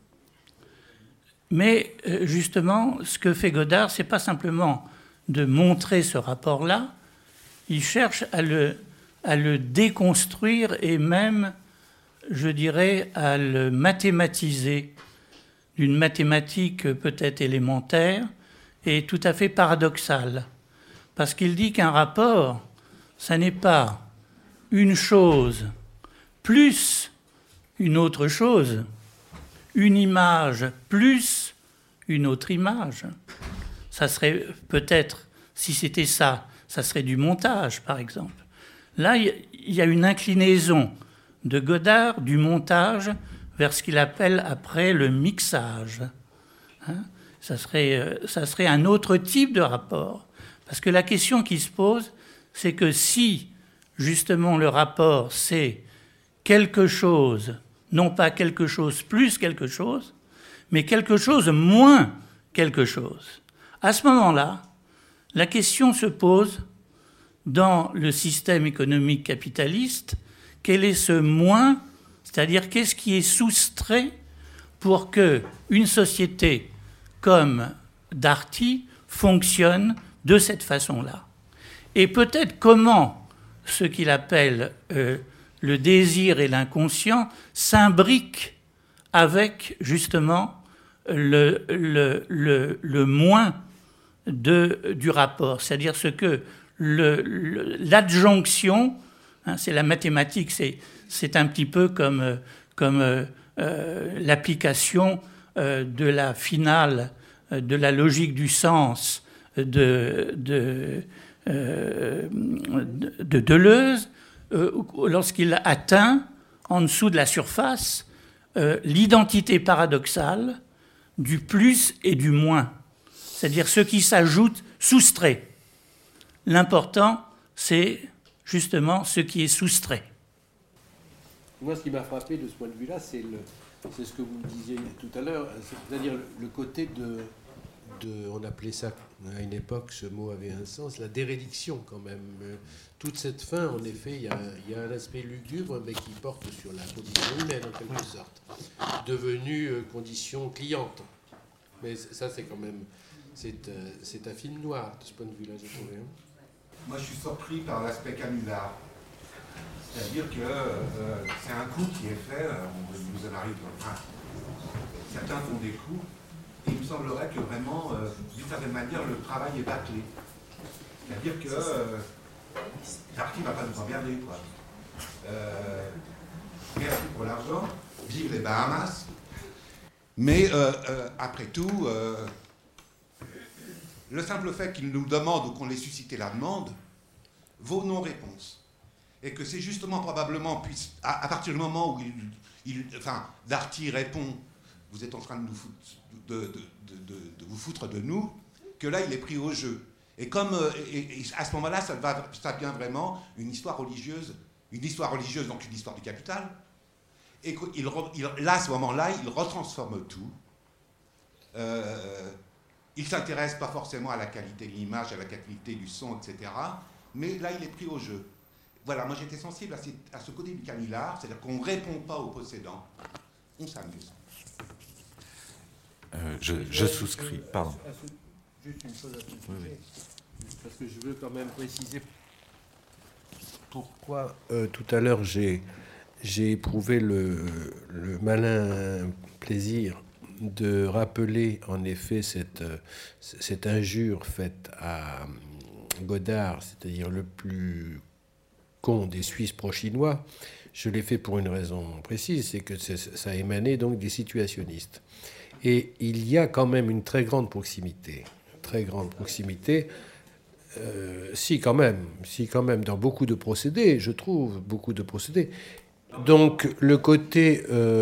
Mais justement, ce que fait Godard, ce n'est pas simplement de montrer ce rapport-là, il cherche à le déconstruire et même, je dirais, à le mathématiser d'une mathématique peut-être élémentaire et tout à fait paradoxale. Parce qu'il dit qu'un rapport, ça n'est pas une chose plus une autre chose, une image plus une autre image. Ça serait peut-être, si c'était ça, ça serait du montage, par exemple. Là, il y a une inclinaison de Godard du montage vers ce qu'il appelle après le mixage. Ça serait un autre type de rapport. Parce que la question qui se pose, c'est que si, justement, le rapport, c'est quelque chose, non pas quelque chose plus quelque chose, mais quelque chose moins quelque chose, à ce moment-là, la question se pose dans le système économique capitaliste, quel est ce moins, c'est-à-dire qu'est-ce qui est soustrait pour qu'une société comme Darty fonctionne de cette façon-là. Et peut-être comment ce qu'il appelle le désir et l'inconscient s'imbriquent avec justement le moins du rapport, c'est-à-dire ce que l'adjonction, hein, c'est la mathématique, c'est un petit peu comme l'application de la finale de la logique du sens de Deleuze, lorsqu'il atteint en dessous de la surface l'identité paradoxale du plus et du moins, c'est-à-dire ce qui s'ajoute soustrait. L'important, c'est justement ce qui est soustrait. Moi, ce qui m'a frappé de ce point de vue-là, c'est ce que vous disiez tout à l'heure, c'est-à-dire le côté de, on appelait ça à une époque, ce mot avait un sens, la dérédiction quand même. Toute cette fin, en effet, il y a un aspect lugubre, mais qui porte sur la condition humaine, en quelque sorte, devenue condition cliente. Mais ça, c'est quand même, c'est un film noir, de ce point de vue-là, j'ai trouvé. Moi, je suis surpris par l'aspect canular. C'est-à-dire que c'est un coup qui est fait, vous en arrive, enfin, certains font des coups, et il me semblerait que vraiment, d'une certaine manière, le travail est bâclé. C'est-à-dire que Darty ne va pas nous emmerder, quoi. Merci pour l'argent, vive les Bahamas. Mais après tout, le simple fait qu'ils nous demandent ou qu'on les suscite la demande vaut non-réponse. Et que c'est justement probablement, à partir du moment où Darty répond, vous êtes en train de vous foutre de nous, que là il est pris au jeu. Et comme à ce moment-là, ça devient vraiment une histoire religieuse, donc une histoire du capital. Et là, à ce moment-là, il retransforme tout. Il ne s'intéresse pas forcément à la qualité de l'image, à la qualité du son, etc. Mais là, il est pris au jeu. Voilà, moi j'étais sensible à ce côté du canular, c'est-à-dire qu'on ne répond pas aux possédants, on s'amuse. Je souscris, pardon. Juste une chose à préciser, oui. Parce que je veux quand même préciser pourquoi tout à l'heure j'ai éprouvé le malin plaisir de rappeler en effet cette injure faite à Godard, c'est-à-dire le plus con des Suisses pro-chinois. Je l'ai fait pour une raison précise, c'est que ça émanait donc des situationnistes. Et il y a quand même une très grande proximité. Si quand même, dans beaucoup de procédés, je trouve, beaucoup de procédés. Donc le côté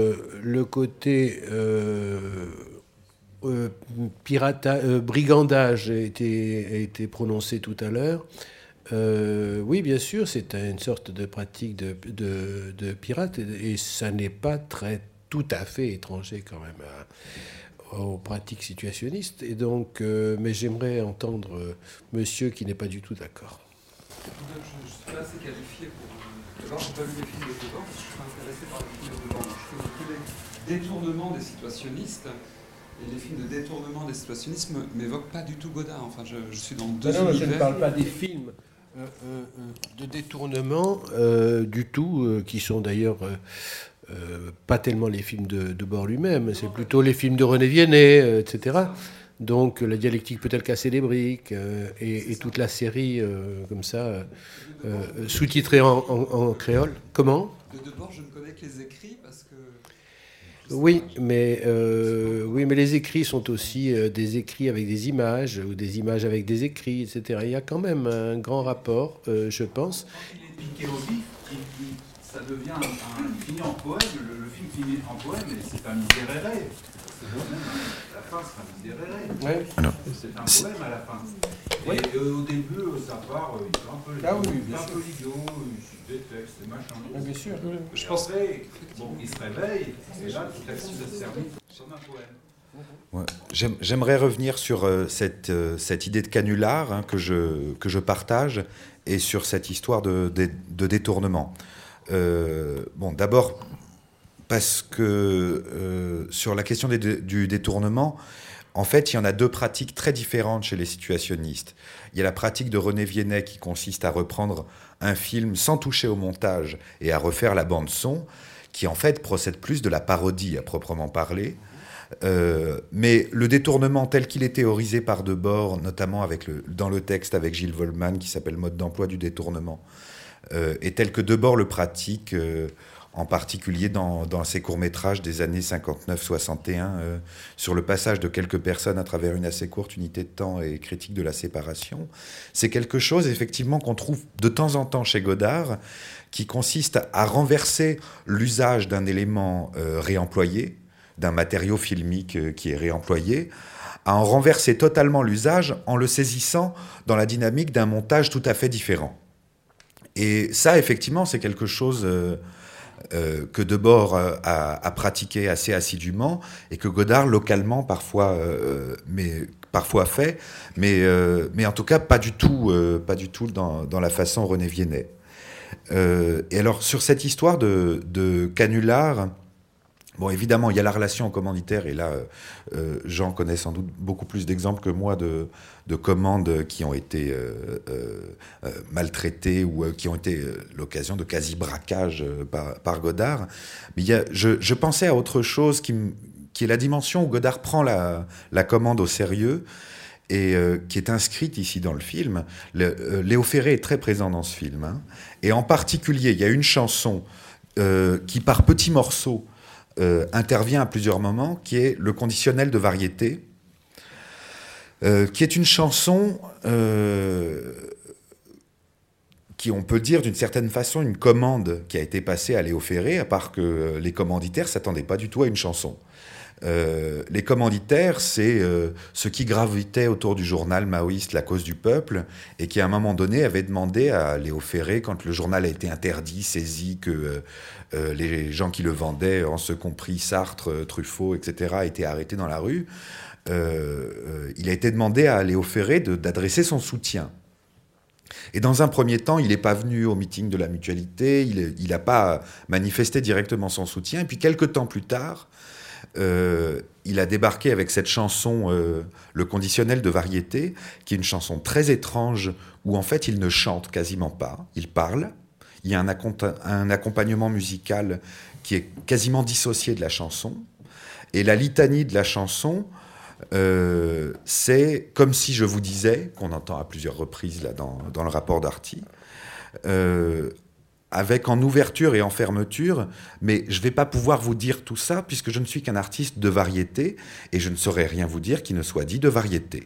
brigandage a été prononcé tout à l'heure. Oui, bien sûr, c'est une sorte de pratique de pirate, et ça n'est pas tout à fait étranger quand même aux pratiques situationnistes. Et donc, mais j'aimerais entendre monsieur qui n'est pas du tout d'accord. Je ne suis pas assez qualifié pour... D'abord, je n'ai pas vu les films de Devant, parce que je suis pas intéressé par les films de Devant. Je fais que les détournements des situationnistes. Et les films de détournement des situationnistes ne m'évoquent pas du tout Godard. Enfin, je suis dans deux univers. Je ne parle pas des films de détournement du tout, qui sont d'ailleurs pas tellement les films de Bord lui-même, c'est plutôt les films de René Viennet, etc. Donc la dialectique peut-elle casser les briques, et toute la série comme ça, sous-titrée en créole. Comment ? De Debord, je ne connais que les écrits parce que... Oui, mais les écrits sont aussi des écrits avec des images, ou des images avec des écrits, etc. Il y a quand même un grand rapport, je pense. Quand il est piqué au vif, ça devient il finit en poème, le film finit en poème, et c'est un miséréré. c'est moi-même. La fin sera miséraire. Ouais. C'est un poème à la fin. Ouais. Et au début, ça part, il fait un peu Ah oui, bien un sûr. peu idiot, il cite des textes, des machins. Ouais, bien sûr. Je pense après, bon, il se réveille, et là, tout à coup, ça se termine comme un poème. Ouais. J'aimerais revenir sur cette idée de canular hein, que je partage et sur cette histoire de détournement. Bon, d'abord, parce que sur la question du détournement, en fait, il y en a deux pratiques très différentes chez les situationnistes. Il y a la pratique de René Viennet qui consiste à reprendre un film sans toucher au montage et à refaire la bande-son, qui en fait procède plus de la parodie à proprement parler. Mais le détournement tel qu'il est théorisé par Debord, notamment dans le texte avec Gilles Volman qui s'appelle Mode d'emploi du détournement, et tel que Debord le pratique, en particulier dans ses courts-métrages des années 59-61, sur le passage de quelques personnes à travers une assez courte unité de temps et critique de la séparation. C'est quelque chose, effectivement, qu'on trouve de temps en temps chez Godard, qui consiste à renverser l'usage d'un élément réemployé, d'un matériau filmique qui est réemployé, à en renverser totalement l'usage en le saisissant dans la dynamique d'un montage tout à fait différent. Et ça, effectivement, c'est quelque chose que Debord a pratiqué assez assidûment et que Godard, localement, parfois fait, mais en tout cas pas du tout dans la façon René Viennet. Et alors, sur cette histoire de canular, bon, évidemment, il y a la relation au commanditaire, et là, Jean connaît sans doute beaucoup plus d'exemples que moi de commandes qui ont été maltraitées ou qui ont été l'occasion de quasi-braquage par Godard. Mais je pensais à autre chose qui est la dimension où Godard prend la commande au sérieux et qui est inscrite ici dans le film. Léo Ferré est très présent dans ce film. Hein, et en particulier, il y a une chanson qui, par petits morceaux, intervient à plusieurs moments, qui est le conditionnel de variété, qui est une chanson qui, on peut dire d'une certaine façon, une commande qui a été passée à Léo Ferré, à part que les commanditaires ne s'attendaient pas du tout à une chanson. Les commanditaires, c'est ceux qui gravitaient autour du journal maoïste La Cause du Peuple et qui, à un moment donné, avaient demandé à Léo Ferré, quand le journal a été interdit, saisi, que les gens qui le vendaient, en ce compris Sartre, Truffaut, etc., étaient arrêtés dans la rue, il a été demandé à Léo Ferré d'adresser son soutien. Et dans un premier temps, il n'est pas venu au meeting de la Mutualité, il n'a pas manifesté directement son soutien, et puis quelques temps plus tard, il a débarqué avec cette chanson, le conditionnel de variété, qui est une chanson très étrange, où en fait il ne chante quasiment pas, il parle. Il y a un accompagnement musical qui est quasiment dissocié de la chanson. Et la litanie de la chanson, c'est comme si je vous disais, qu'on entend à plusieurs reprises là, dans le rapport d'Arty, avec en ouverture et en fermeture, mais je ne vais pas pouvoir vous dire tout ça puisque je ne suis qu'un artiste de variété et je ne saurais rien vous dire qui ne soit dit de variété.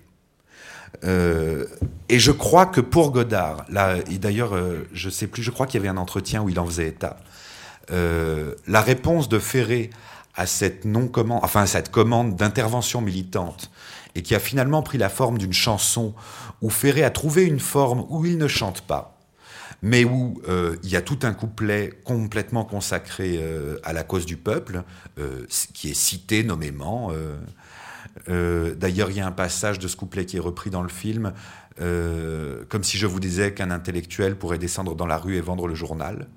Et je crois que pour Godard, là, et d'ailleurs, je ne sais plus, je crois qu'il y avait un entretien où il en faisait état, la réponse de Ferré à cette commande d'intervention militante et qui a finalement pris la forme d'une chanson où Ferré a trouvé une forme où il ne chante pas, mais où il y a tout un couplet complètement consacré à la cause du peuple, qui est cité nommément. D'ailleurs, il y a un passage de ce couplet qui est repris dans le film, comme si je vous disais qu'un intellectuel pourrait descendre dans la rue et vendre le journal.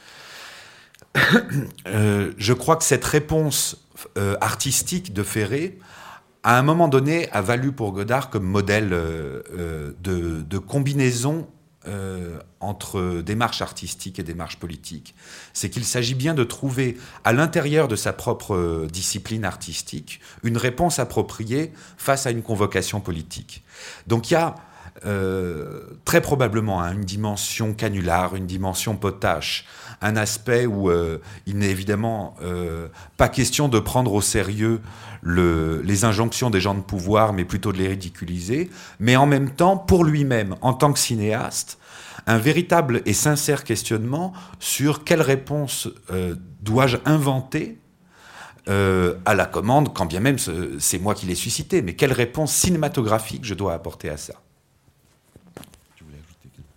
Je crois que cette réponse artistique de Ferré, à un moment donné, a valu pour Godard comme modèle de combinaison entre démarche artistique et démarche politique. C'est qu'il s'agit bien de trouver à l'intérieur de sa propre discipline artistique une réponse appropriée face à une convocation politique. Donc il y a très probablement une dimension canular, une dimension potache, un aspect où il n'est évidemment pas question de prendre au sérieux les injonctions des gens de pouvoir, mais plutôt de les ridiculiser, mais en même temps, pour lui-même, en tant que cinéaste, un véritable et sincère questionnement sur quelle réponse dois-je inventer à la commande, quand bien même c'est moi qui l'ai suscité. Mais quelle réponse cinématographique je dois apporter à ça? Tu voulais ajouter quelque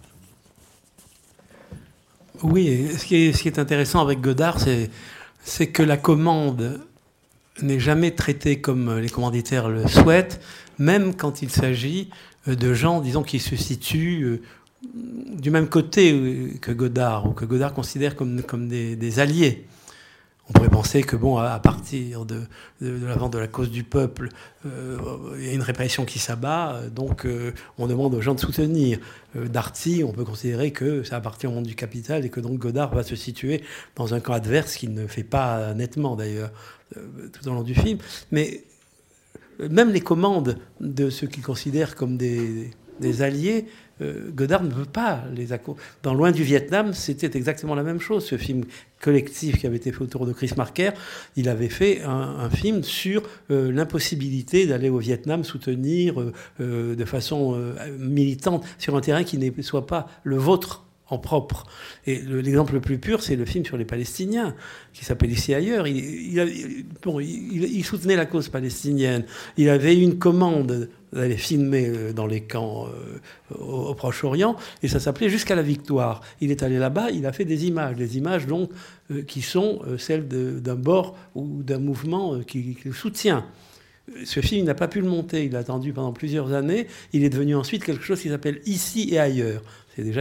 chose? Oui, et ce qui est intéressant avec Godard, c'est que la commande n'est jamais traitée comme les commanditaires le souhaitent, même quand il s'agit de gens, disons, qui se situent du même côté que Godard, ou que Godard considère comme des alliés. On pourrait penser que, bon, à partir de la vente de La cause du peuple, il y a une répression qui s'abat, donc on demande aux gens de soutenir. Darty, on peut considérer que ça appartient au monde du capital et que donc Godard va se situer dans un camp adverse qu'il ne fait pas nettement, d'ailleurs, tout au long du film. Mais même les commandes de ceux qu'il considère comme des alliés, Godard ne veut pas les accorder. Dans Loin du Vietnam, c'était exactement la même chose. Ce film collectif qui avait été fait autour de Chris Marker, il avait fait un film sur l'impossibilité d'aller au Vietnam soutenir de façon militante sur un terrain qui ne soit pas le vôtre en propre. Et l'exemple le plus pur, c'est le film sur les Palestiniens, qui s'appelle Ici et ailleurs. Il soutenait la cause palestinienne. Il avait une commande d'aller filmer dans les camps au Proche-Orient, et ça s'appelait Jusqu'à la victoire. Il est allé là-bas, il a fait des images donc, qui sont celles d'un bord ou d'un mouvement qui le soutient. Ce film, il n'a pas pu le monter, il l'a attendu pendant plusieurs années. Il est devenu ensuite quelque chose qui s'appelle Ici et ailleurs. C'est déjà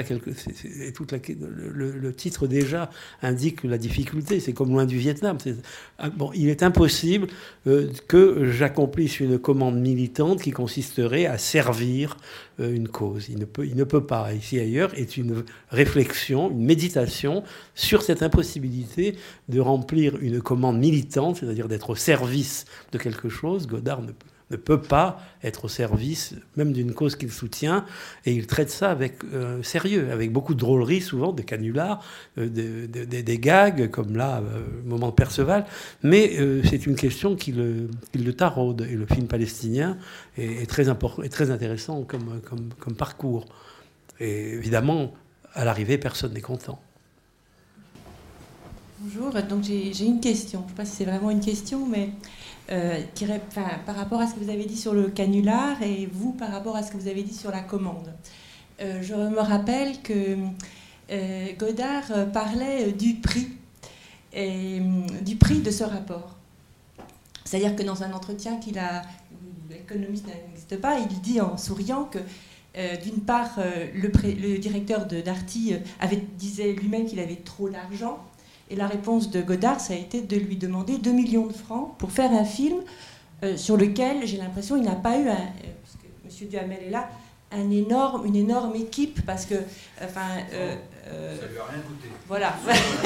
le titre déjà indique la difficulté. C'est comme Loin du Vietnam. Bon, il est impossible que j'accomplisse une commande militante qui consisterait à servir une cause. Il ne peut pas. Ici et ailleurs est une réflexion, une méditation sur cette impossibilité de remplir une commande militante, c'est-à-dire d'être au service de quelque chose. Godard ne peut pas être au service même d'une cause qu'il soutient, et il traite ça avec sérieux, avec beaucoup de drôlerie souvent, des canulars, des gags, comme là, au moment de Perceval, mais c'est une question qui le taraude, et le film palestinien est très important et très intéressant comme parcours. Et évidemment, à l'arrivée, personne n'est content. Bonjour, donc j'ai une question, je ne sais pas si c'est vraiment une question, mais par rapport à ce que vous avez dit sur le canular et vous par rapport à ce que vous avez dit sur la commande. Je me rappelle que Godard parlait du prix de ce rapport. C'est-à-dire que dans un entretien qu'il a, l'économiste n'existe pas, il dit en souriant que d'une part, le directeur de Darty disait lui-même qu'il avait trop d'argent. Et la réponse de Godard, ça a été de lui demander 2 millions de francs pour faire un film sur lequel, j'ai l'impression, il n'a pas eu, parce que M. Duhamel est là, une énorme équipe, parce que... ça lui a rien coûté. Voilà.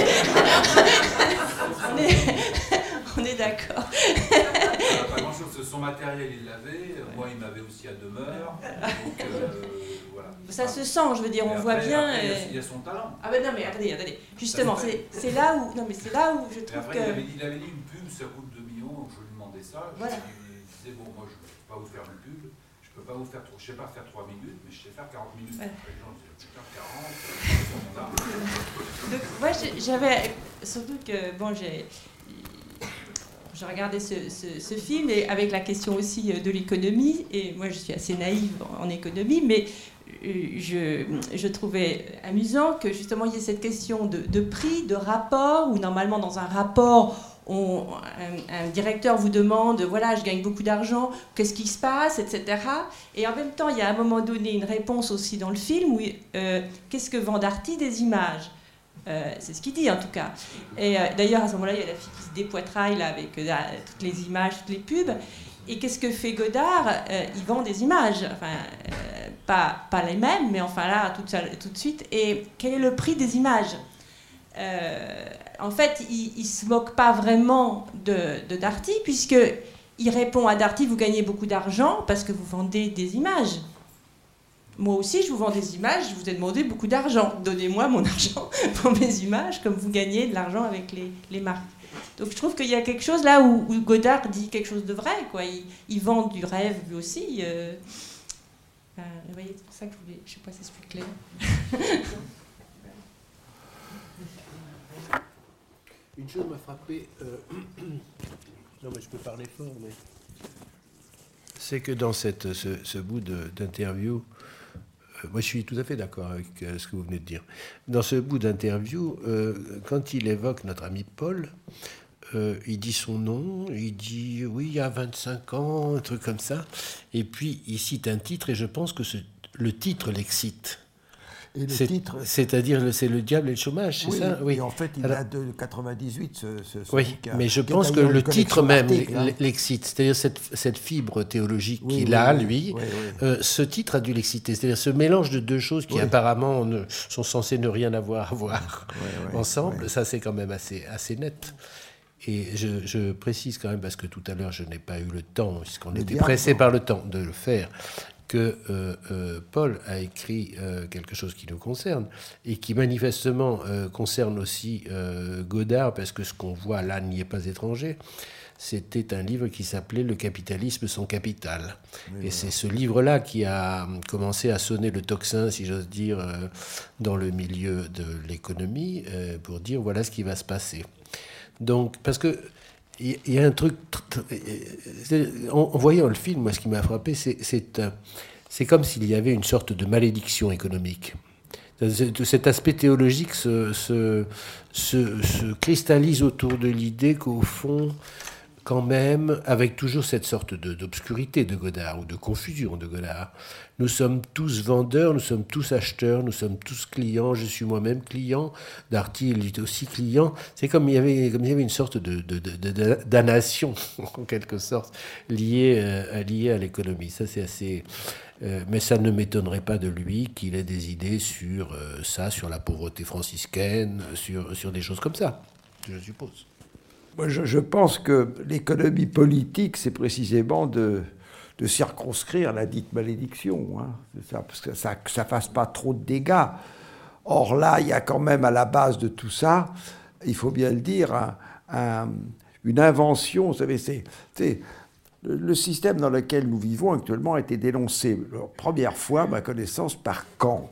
on est d'accord. Pas grand-chose. Son matériel, il l'avait. Moi, il m'avait aussi à demeure. Donc, voilà. Ça se sent, je veux dire, on voit bien. Il y a son talent. Ah ben non, mais attendez. Justement, c'est là où je trouve après, que... Il avait dit une pub, ça coûte 2 millions, donc je lui demandais ça. Voilà. Il disait, bon, moi, je ne peux pas vous faire une pub, je peux pas vous faire, je sais pas faire 3 minutes, mais je sais faire 40 minutes. Voilà. Les gens disaient, je vais faire 40, Donc, moi, j'avais... Surtout que, bon, j'ai regardé ce film, et avec la question aussi de l'économie, et moi, je suis assez naïve en économie, mais... Je trouvais amusant que justement il y ait cette question de prix, de rapport, où normalement dans un rapport, un directeur vous demande, voilà, je gagne beaucoup d'argent, qu'est-ce qui se passe, etc. Et en même temps, il y a à un moment donné une réponse aussi dans le film, où qu'est-ce que vend Darty? Des images. C'est ce qu'il dit en tout cas. Et d'ailleurs à ce moment-là, il y a la fille qui se dépoitraille là, avec toutes les images, toutes les pubs. Et qu'est-ce que fait Godard? Il vend des images, enfin, pas les mêmes, mais enfin là, tout de suite. Et quel est le prix des images? En fait, il ne se moque pas vraiment de Darty, puisqu'il répond à Darty, vous gagnez beaucoup d'argent parce que vous vendez des images. Moi aussi, je vous vends des images, je vous ai demandé beaucoup d'argent. Donnez-moi mon argent pour mes images, comme vous gagnez de l'argent avec les marques. Donc je trouve qu'il y a quelque chose là où Godard dit quelque chose de vrai, quoi. Il vend du rêve lui aussi. Vous voyez, c'est pour ça que je voulais... Je ne sais pas si c'est plus clair. Une chose m'a frappé, Non, mais je peux parler fort, mais... C'est que dans ce bout d'interview, moi je suis tout à fait d'accord avec ce que vous venez de dire. Dans ce bout d'interview, quand il évoque notre ami Paul, il dit son nom, il dit oui, il y a 25 ans, un truc comme ça, et puis il cite un titre, et je pense que le titre l'excite. Et le titre, c'est-à-dire c'est Le Diable et le chômage, c'est ça? Oui. Et en fait, il a de 98 ce oui, bouquin, mais je pense que le titre même l'excite. C'est-à-dire cette fibre théologique qu'il a, lui. Ce titre a dû l'exciter. C'est-à-dire ce mélange de deux choses qui apparemment sont censées ne rien avoir à voir ensemble. Ça, c'est quand même assez net. Et je précise quand même, parce que tout à l'heure, je n'ai pas eu le temps, puisqu'on était pressé par le temps de le faire, que Paul a écrit quelque chose qui nous concerne et qui manifestement concerne aussi Godard, parce que ce qu'on voit là n'y est pas étranger. C'était un livre qui s'appelait « Le capitalisme sans capital ». Et c'est ce livre-là qui a commencé à sonner le tocsin, si j'ose dire, dans le milieu de l'économie, pour dire voilà ce qui va se passer. Donc, parce que il y a un truc... En voyant le film, moi, ce qui m'a frappé, c'est comme s'il y avait une sorte de malédiction économique. Cet aspect théologique se cristallise autour de l'idée qu'au fond, quand même, avec toujours cette sorte d'obscurité de Godard, ou de confusion de Godard, nous sommes tous vendeurs, nous sommes tous acheteurs, nous sommes tous clients, je suis moi-même client, Darty il est aussi client. C'est comme il y avait une sorte de damnation, en quelque sorte, liée à l'économie. Ça, c'est assez... mais ça ne m'étonnerait pas de lui qu'il ait des idées sur ça, sur la pauvreté franciscaine, sur des choses comme ça, je suppose. Moi, je pense que l'économie politique, c'est précisément de circonscrire la dite malédiction, hein. C'est ça, parce que ça ne fasse pas trop de dégâts. Or là, il y a quand même à la base de tout ça, il faut bien le dire, une invention. Vous savez, le système dans lequel nous vivons actuellement a été dénoncé, la première fois, à ma connaissance, par Kant.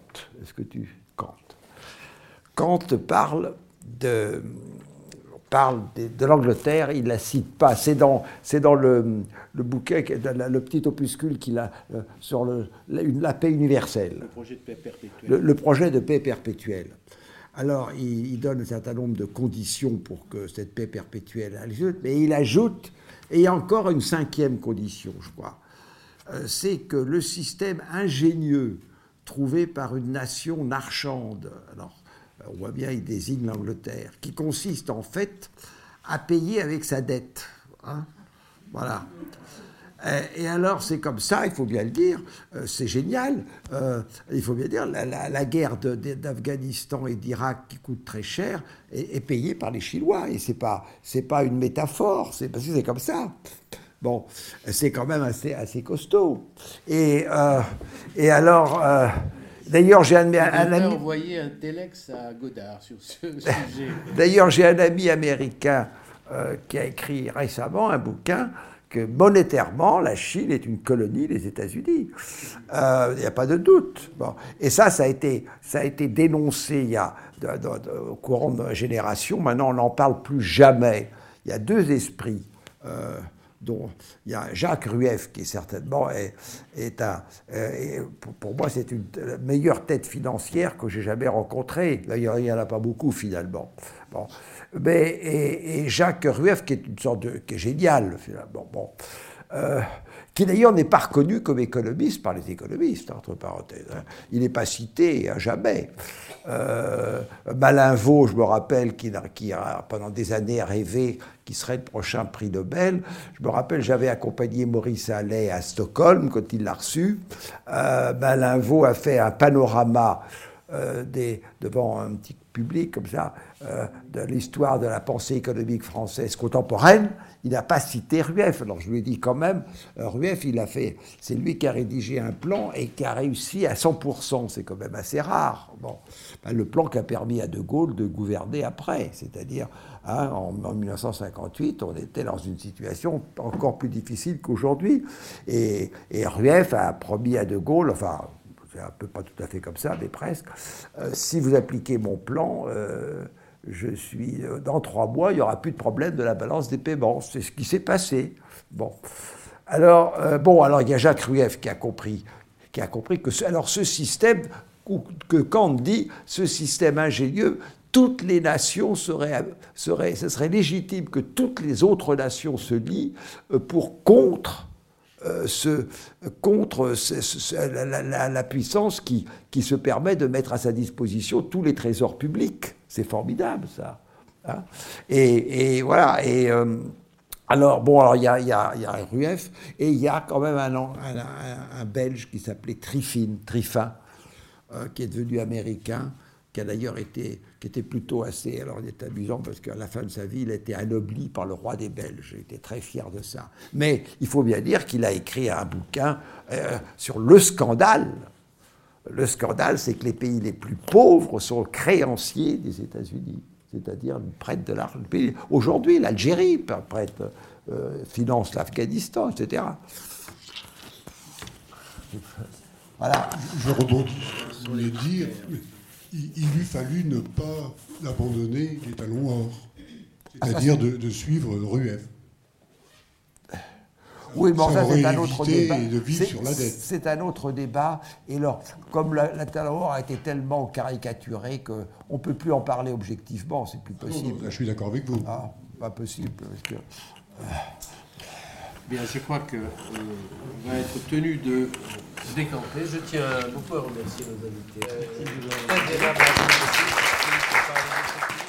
Kant parle de l'Angleterre, il ne la cite pas. C'est dans le bouquin, le petit opuscule qu'il a sur la paix universelle. Le projet de paix perpétuelle. Le projet de paix perpétuelle. Alors, il donne un certain nombre de conditions pour que cette paix perpétuelle ajoute, mais il ajoute, et il y a encore une cinquième condition, je crois, c'est que le système ingénieux trouvé par une nation marchande, alors, on voit bien, il désigne l'Angleterre, qui consiste en fait à payer avec sa dette. Hein, voilà. Et alors, c'est comme ça, il faut bien le dire, c'est génial. Il faut bien dire, la guerre d'Afghanistan et d'Irak, qui coûte très cher, est payée par les Chinois. Et c'est pas une métaphore, c'est parce que c'est comme ça. Bon, c'est quand même assez costaud. Et alors... D'ailleurs, j'ai un ami... envoyé un téléx à Godard sur ce sujet. D'ailleurs, j'ai un ami américain qui a écrit récemment un bouquin que monétairement, la Chine est une colonie des États-Unis. Il n'y a pas de doute. Bon. Et ça a été dénoncé au courant de ma génération. Maintenant, on n'en parle plus jamais. Il y a deux esprits. Dont il y a Jacques Rueff qui certainement pour moi c'est la meilleure tête financière que j'ai jamais rencontrée. D'ailleurs il n'y en a pas beaucoup finalement. Bon. Et Jacques Rueff qui est une sorte qui est génial finalement. Bon. Qui d'ailleurs n'est pas reconnu comme économiste par les économistes, entre parenthèses. Hein. Il n'est pas cité à jamais. Malinvaud, je me rappelle, qui a pendant des années rêvé qu'il serait le prochain prix Nobel. Je me rappelle, j'avais accompagné Maurice Allais à Stockholm quand il l'a reçu. Malinvaud a fait un panorama devant un petit public comme ça, de l'histoire de la pensée économique française contemporaine. Il n'a pas cité Rueff. Alors je lui ai dit quand même, Rueff, c'est lui qui a rédigé un plan et qui a réussi à 100%. C'est quand même assez rare. Bon, le plan qui a permis à De Gaulle de gouverner après. C'est-à-dire, hein, en 1958, on était dans une situation encore plus difficile qu'aujourd'hui. Et Rueff a promis à De Gaulle, enfin, c'est un peu pas tout à fait comme ça, mais presque, si vous appliquez mon plan, dans 3 mois, il n'y aura plus de problème de la balance des paiements. C'est ce qui s'est passé. Bon. Alors, il y a Jacques Rueff qui a compris que ce système, que Kant dit, ce système ingénieux, toutes les nations ce serait légitime que toutes les autres nations se lient contre la puissance qui se permet de mettre à sa disposition tous les trésors publics. C'est formidable, ça. Hein, et voilà. Et alors, il y a Rueff, et il y a quand même un Belge qui s'appelait Triffin, qui est devenu américain, qui a d'ailleurs qui était plutôt assez... Alors, il est amusant parce qu'à la fin de sa vie, il a été anobli par le roi des Belges. Il était très fier de ça. Mais il faut bien dire qu'il a écrit un bouquin sur le scandale. Le scandale, c'est que les pays les plus pauvres sont créanciers des États-Unis. C'est-à-dire, ils prêtent de l'argent. Aujourd'hui, l'Algérie prête, finance l'Afghanistan, etc. Voilà. Je rebondis sur ce que vous voulez dire. Il eût fallu ne pas abandonner les talons or, c'est-à-dire de suivre Rueff. Oui, mais ça, c'est un autre débat. De vivre sur la dette. C'est un autre débat. Et alors, comme la talon or a été tellement caricaturée qu'on ne peut plus en parler objectivement, c'est plus possible. Non, je suis d'accord avec vous. Ah, pas possible. Parce que, Bien, je crois qu'on va être tenu de décamper. Je tiens beaucoup à remercier nos invités.